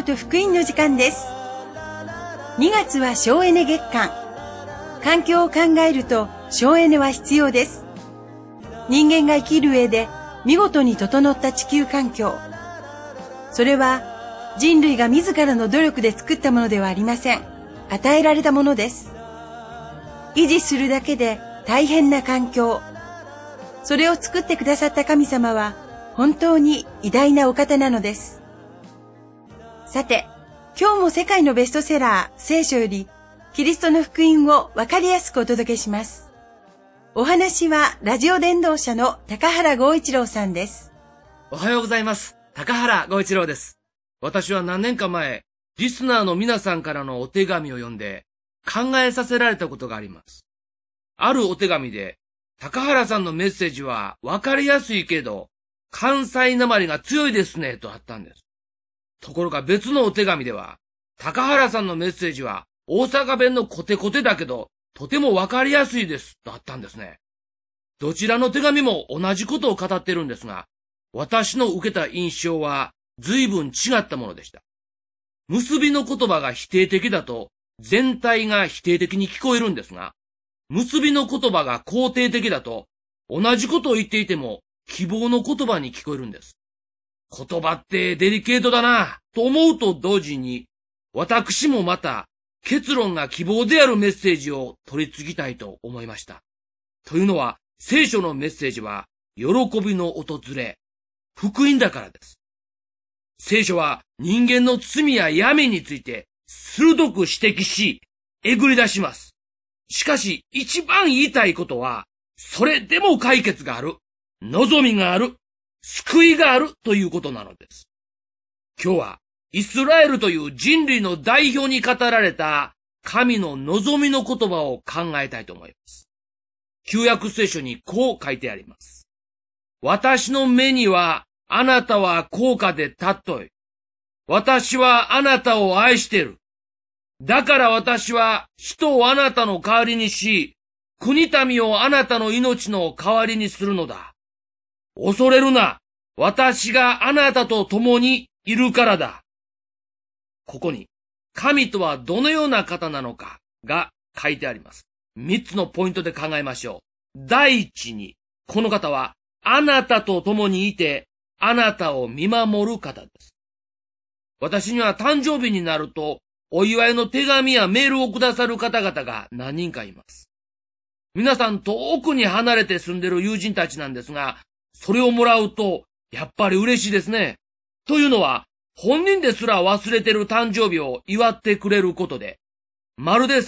と福音の時間です。2月は省エネ月間。環境を考えると省エネは必要です。人間が生きる上で見事に整った地球環境。それは人類が自らの努力で作ったものではありません。与えられたものです。維持するだけで大変な環境。それを作ってくださった神様は本当に偉大なお方なのです。さて、今日も世界のベストセラー聖書よりキリストの福音をわかりやすくお届けします。お話はラジオ伝道者の高原剛一郎さんです。 おはようございます。高原剛一郎です。私は何年か前、リスナーの皆さんからのお手紙を読んで考えさせられたことがあります。あるお手紙で、高原さんのメッセージはわかりやすいけど、関西なまりが強いですね、とあったんです。ところが別のお手紙では、高原さんのメッセージは大阪弁のコテコテだけど、とてもわかりやすいです、とあったんですね。どちらの手紙も同じことを語っているんですが、私の受けた印象は随分違ったものでした。結びの言葉が否定的だと、全体が否定的に聞こえるんですが、結びの言葉が肯定的だと、同じことを言っていても希望の言葉に聞こえるんです。言葉ってデリケートだなと思うと同時に、私もまた結論が希望であるメッセージを取り次ぎたいと思いました。というのは、聖書のメッセージは喜びの訪れ、福音だからです。聖書は人間の罪や闇について鋭く指摘し、えぐり出します。しかし一番言いたいことは、それでも解決がある、望みがある、救いがあるということなのです。今日はイスラエルという人類の代表に語られた神の望みの言葉を考えたいと思います。旧約聖書にこう書いてあります。私の目にはあなたは高価で尊い。私はあなたを愛している。だから私は人をあなたの代わりにし、国民をあなたの命の代わりにするのだ。恐れるな。私があなたと共にいるからだ。ここに、神とはどのような方なのかが書いてあります。3つのポイントで考えましょう。第一に、この方はあなたと共にいて、あなたを見守る方です。私には誕生日になると、お祝いの手紙やメールをくださる方々が何人かいます。皆さん遠くに離れて住んでいる友人たちなんですが、それをもらうと、やっぱり嬉しいですね。というのは、本人ですら忘れてる誕生日を祝ってくれることで、まるで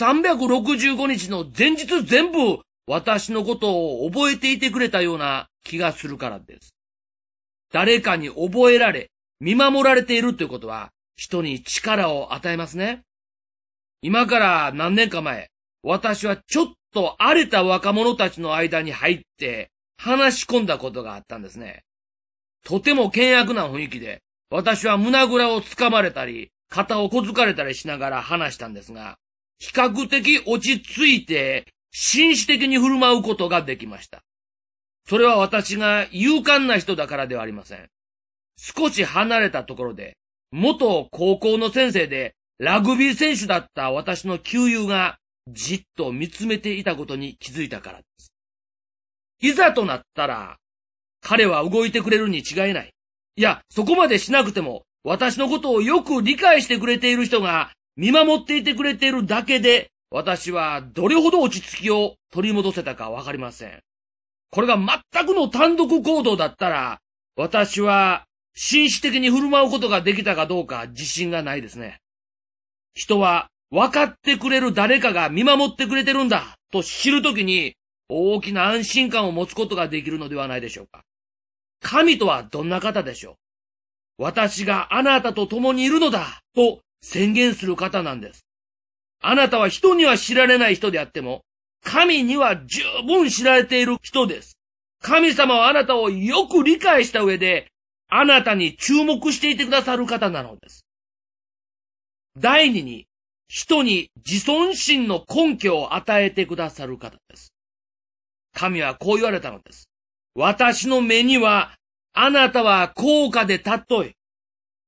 365日の前日全部私のことを覚えていてくれたような気がするからです。誰かに覚えられ、見守られているということは、人に力を与えますね。今から何年か前、私はちょっと荒れた若者たちの間に入って話し込んだことがあったんですね。とても険悪な雰囲気で、私は胸ぐらをつかまれたり、肩をこづかれたりしながら話したんですが、比較的落ち着いて、紳士的に振る舞うことができました。それは私が勇敢な人だからではありません。少し離れたところで、元高校の先生でラグビー選手だった私の旧友がじっと見つめていたことに気づいたからです。いざとなったら、彼は動いてくれるに違いない。いや、そこまでしなくても、私のことをよく理解してくれている人が見守っていてくれているだけで、私はどれほど落ち着きを取り戻せたかわかりません。これが全くの単独行動だったら、私は紳士的に振る舞うことができたかどうか自信がないですね。人は分かってくれる誰かが見守ってくれてるんだと知るときに大きな安心感を持つことができるのではないでしょうか。神とはどんな方でしょう。私があなたと共にいるのだと宣言する方なんです。あなたは人には知られない人であっても、神には十分知られている人です。神様はあなたをよく理解した上で、あなたに注目していてくださる方なのです。第二に、人に自尊心の根拠を与えてくださる方です。神はこう言われたのです。私の目には、あなたは高価で尊い。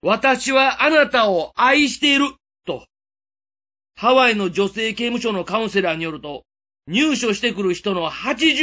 私はあなたを愛している、と。ハワイの女性刑務所のカウンセラーによると、入所してくる人の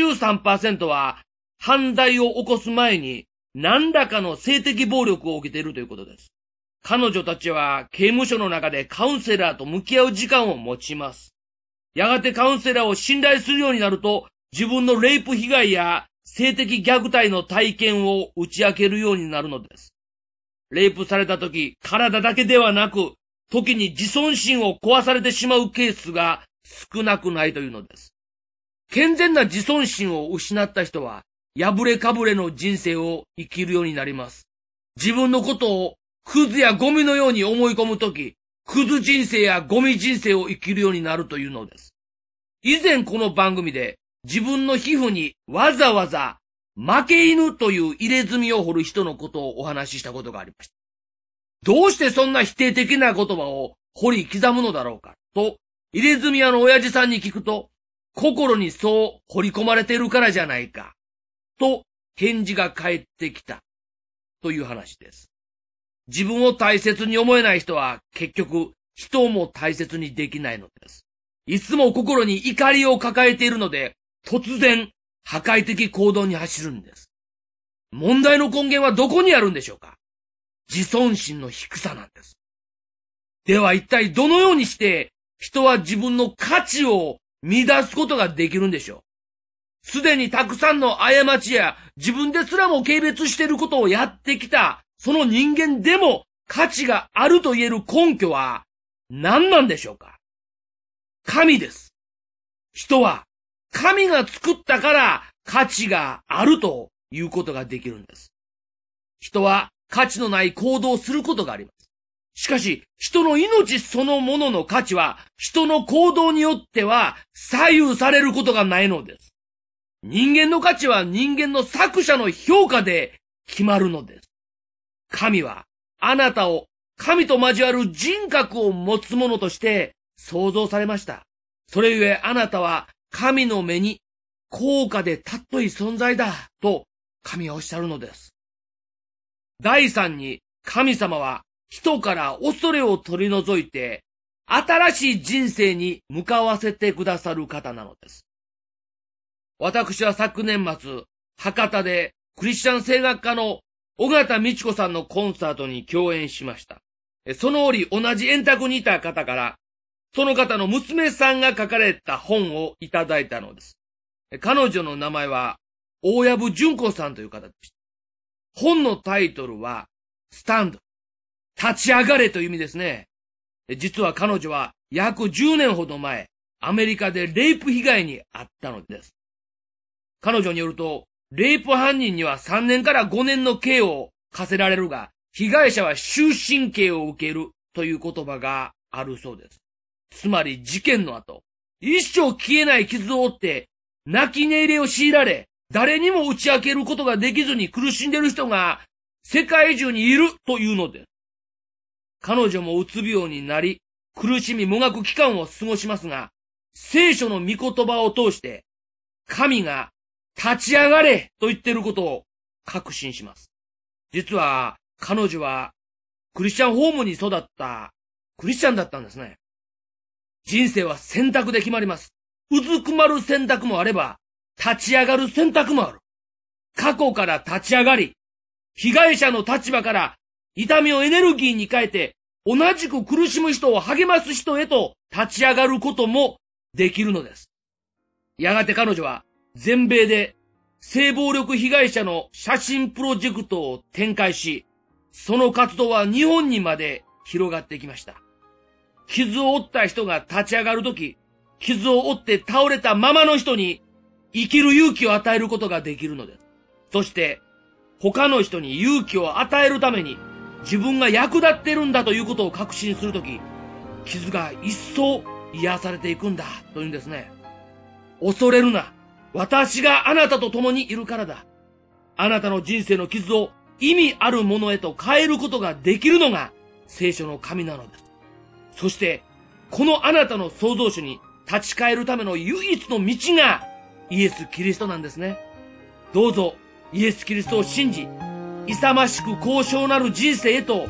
83% は、犯罪を起こす前に何らかの性的暴力を受けているということです。彼女たちは刑務所の中でカウンセラーと向き合う時間を持ちます。やがてカウンセラーを信頼するようになると、自分のレイプ被害や性的虐待の体験を打ち明けるようになるのです。レイプされた時、体だけではなく、時に自尊心を壊されてしまうケースが少なくないというのです。健全な自尊心を失った人は、破れかぶれの人生を生きるようになります。自分のことをクズやゴミのように思い込むとき、クズ人生やゴミ人生を生きるようになるというのです。以前この番組で自分の皮膚にわざわざ負け犬という入れ墨を彫る人のことをお話ししたことがありました。どうしてそんな否定的な言葉を彫り刻むのだろうかと、入れ墨屋の親父さんに聞くと、心にそう彫り込まれているからじゃないか、と返事が返ってきたという話です。自分を大切に思えない人は結局人も大切にできないのです。いつも心に怒りを抱えているので、突然破壊的行動に走るんです。問題の根源はどこにあるんでしょうか？自尊心の低さなんです。では一体どのようにして人は自分の価値を見出すことができるんでしょう？すでにたくさんの過ちや自分ですらも軽蔑していることをやってきたその人間でも価値があると言える根拠は何なんでしょうか？神です。人は神が作ったから価値があるということができるんです。人は価値のない行動をすることがあります。しかし、人の命そのものの価値は人の行動によっては左右されることがないのです。人間の価値は人間の作者の評価で決まるのです。神はあなたを神と交わる人格を持つ者として創造されました。それゆえあなたは神の目に高価で尊い存在だと神はおっしゃるのです。第三に神様は人から恐れを取り除いて新しい人生に向かわせてくださる方なのです。私は昨年末、博多でクリスチャン声楽家の尾形美智子さんのコンサートに共演しました。その折同じ円卓にいた方から、その方の娘さんが書かれた本をいただいたのです。彼女の名前は大藪純子さんという方でした。本のタイトルはスタンド、立ち上がれという意味ですね。実は彼女は約10年ほど前、アメリカでレイプ被害に遭ったのです。彼女によると、レイプ犯人には3年から5年の刑を課せられるが、被害者は終身刑を受けるという言葉があるそうです。つまり事件の後、一生消えない傷を負って、泣き寝入れを強いられ、誰にも打ち明けることができずに苦しんでいる人が世界中にいるというのです。彼女もうつ病になり、苦しみもがく期間を過ごしますが、聖書の御言葉を通して、神が立ち上がれと言っていることを確信します。実は彼女はクリスチャンホームに育ったクリスチャンだったんですね。人生は選択で決まります。うずくまる選択もあれば、立ち上がる選択もある。過去から立ち上がり、被害者の立場から痛みをエネルギーに変えて、同じく苦しむ人を励ます人へと立ち上がることもできるのです。やがて彼女は全米で性暴力被害者の写真プロジェクトを展開し、その活動は日本にまで広がってきました。傷を負った人が立ち上がるとき、傷を負って倒れたままの人に生きる勇気を与えることができるのです。そして他の人に勇気を与えるために自分が役立っているんだということを確信するとき、傷が一層癒されていくんだというんですね。恐れるな。私があなたと共にいるからだ。あなたの人生の傷を意味あるものへと変えることができるのが聖書の神なのです。そしてこのあなたの創造主に立ち返るための唯一の道がイエス・キリストなんですね。どうぞイエス・キリストを信じ、勇ましく高尚なる人生へと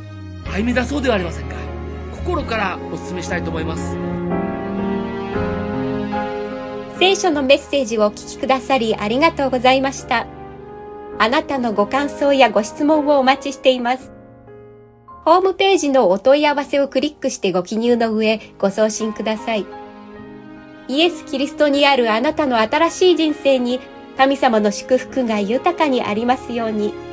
歩み出そうではありませんか。心からお勧めしたいと思います。 聖書のメッセージをお聞きくださりありがとうございました。あなたのご感想やご質問をお待ちしています。ホームページのお問い合わせをクリックしてご記入の上、ご送信ください。イエス・キリストにあるあなたの新しい人生に、神様の祝福が豊かにありますように。